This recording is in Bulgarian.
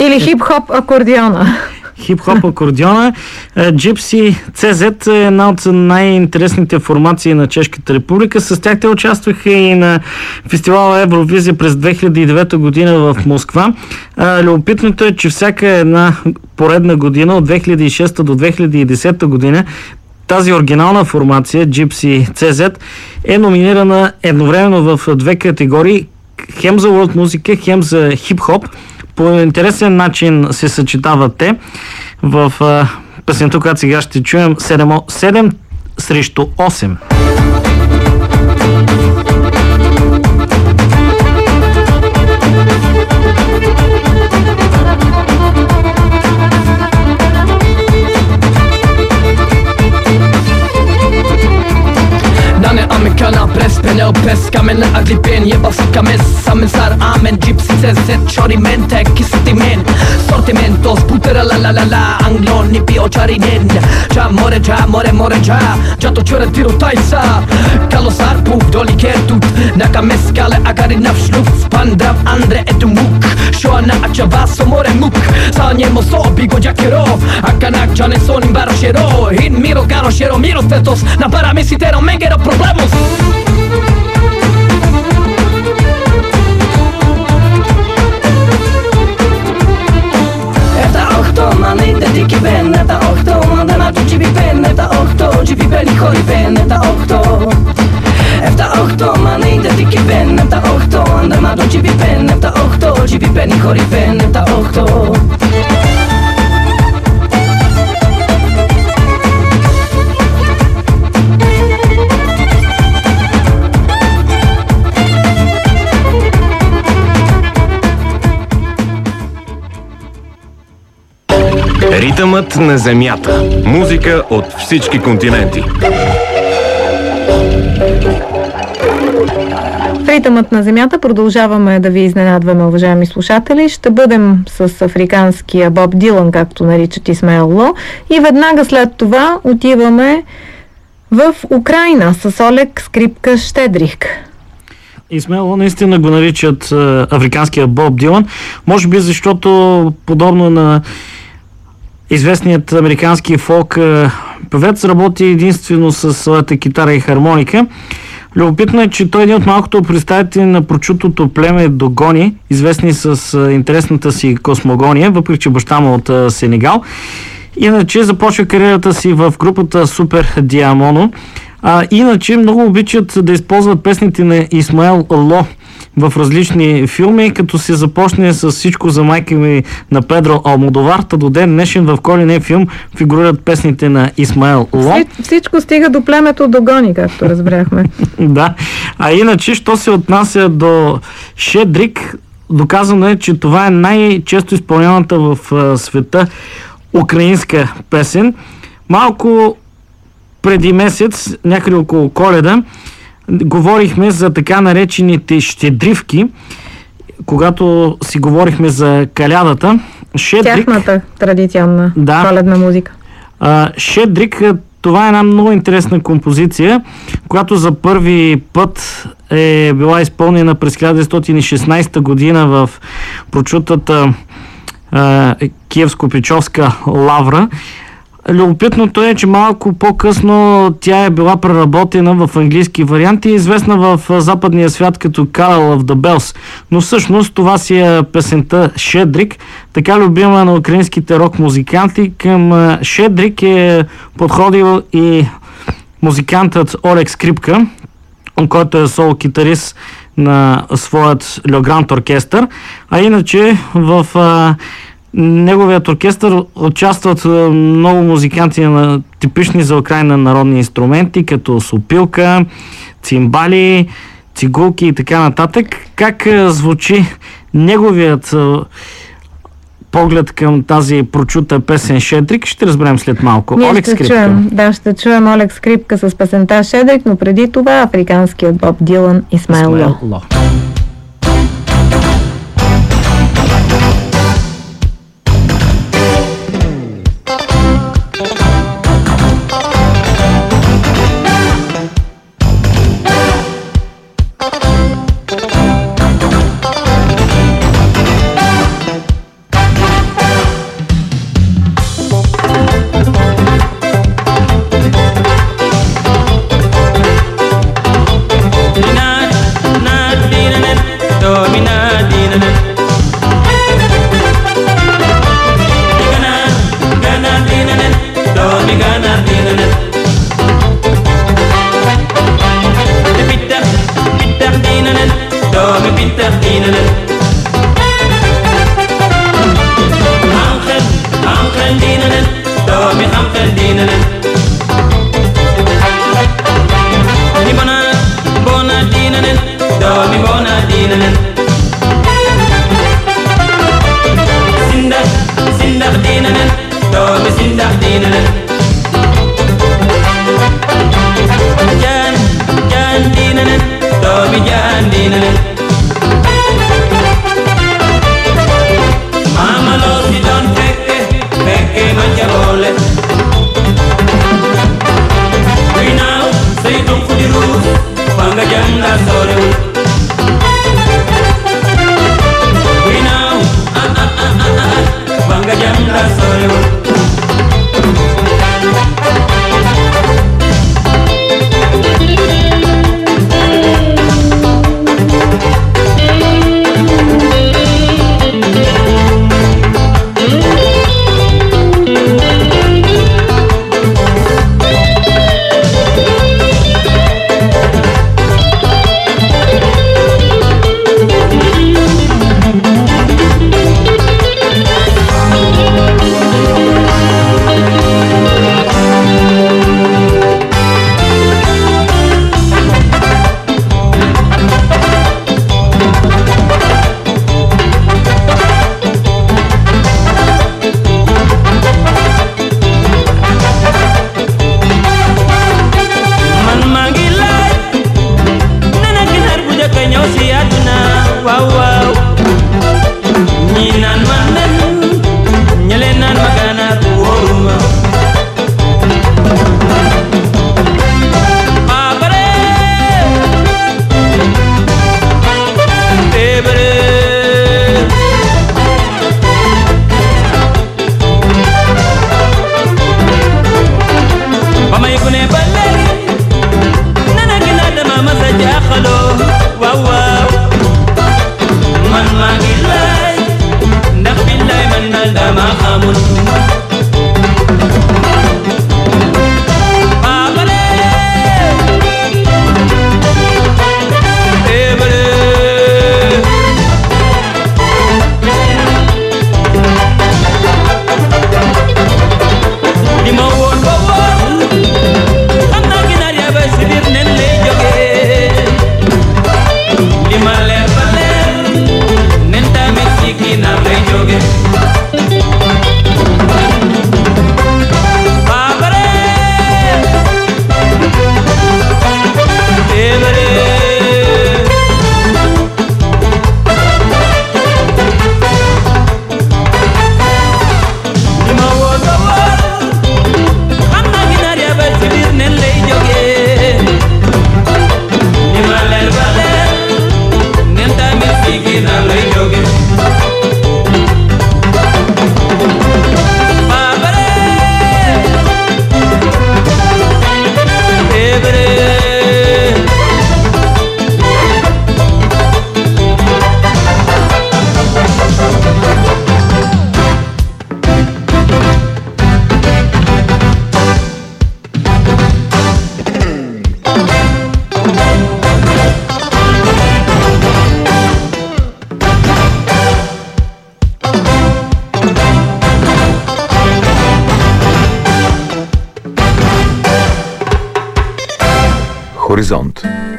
Или хип-хоп акордеона. Хип-хоп акордеона. Gypsy CZ е една от най-интересните формации на Чешката република. С тях те участваха и на фестивала Евровизия през 2009 година в Москва. Любопитното е, че всяка една поредна година от 2006 до 2010 година тази оригинална формация Gypsy CZ е номинирана едновременно в две категории, хем за world музика, хем за хип-хоп. По интересен начин се съчетават те в песента, която сега ще чуем, 7 срещу 8. Americana press, Penelopes, Kamen, Aglipen, Jebal Sikames, Samensar, Amen, Gypsy, CZ, Chorimen, Tekistimen, Sortimentos, Putera, la, Anglo, Nipi, Ocharinen, Ja, more, Ja, to Chore, Tiro, Taisa, Kalosar, Puf, Doli, Kertut, Nakames, Kale, Agarinav, Schluf, Pandrav, Andre, Edumuk, Shoana, Achavaso, More, Muk, Saniemo, Sobi, Gojakero, Akanak, Janeson, Barashero, In Miro, Garoshero, Miro, Tetos, Naparamesitero, Mengero, Problemos. Efter 8 man inte tycker vän. Efter 8 man den har tycker vi vän. Efter 8 tycker vi vän i kor i vän. Efter 8 Efter 8 man inte tycker vän. Efter 8 man den har tycker vi vän. Efter 8 tycker vi vän i kor i vän. Efter 8. Ритъмът на земята. Музика от всички континенти. В Ритъмът на земята продължаваме да ви изненадваме, уважаеми слушатели. Ще бъдем с африканския Боб Дилан, както наричат Исмаел Ло. И веднага след това отиваме в Украйна с Олег Скрипка Щедрик. Исмаел Ло наистина го наричат африканския Боб Дилан. Може би защото подобно на известният американски фолк певец работи единствено с своята китара и хармоника. Любопитно е, че той е един от малкото представители на прочутото племе Догони, известни с интересната си космогония, въпреки че баща му от Сенегал. Иначе започва кариерата си в групата Супер Диамоно. Иначе много обичат да използват песните на Исмаел Ло в различни филми, като се започне с Всичко за майка ми на Педро Алмодовар, та до ден днешен в кой ли не филм фигурират песните на Исмаел Ло. Всичко стига до племето Догони, както разбрахме. Да, а иначе, що се отнася до Щедрик, доказано е, че това е най-често изпълняваната в света украинска песен. Малко преди месец, някъде около Коледа, говорихме за така наречените щедривки, когато си говорихме за калядата. Щедрик, тяхната традиционна коледна музика. Щедрик, това е една много интересна композиция, която за първи път е била изпълнена през 1916 година в прочутата Киевско-Печовска лавра. Любопитното е, че малко по-късно тя е била преработена в английски вариант и е известна в западния свят като Carol of the Bells. Но всъщност това си е песента Щедрик, така любима на украинските рок-музиканти. Към Щедрик е подходил и музикантът Олег Скрипка, който е соло-китарист на своят Le Grand оркестър. А иначе в неговият оркестър участват много музиканти на типични за Украйна народни инструменти, като сопилка, цимбали, цигулки и така нататък. Как звучи неговият поглед към тази прочута песен Щедрик, ще разберем след малко. Ние Олег Скрипка. Ще чуем Олег Скрипка с песента Щедрик, но преди това африканският Боб Дилан Исмаел Ло. dama xamul Horyzont.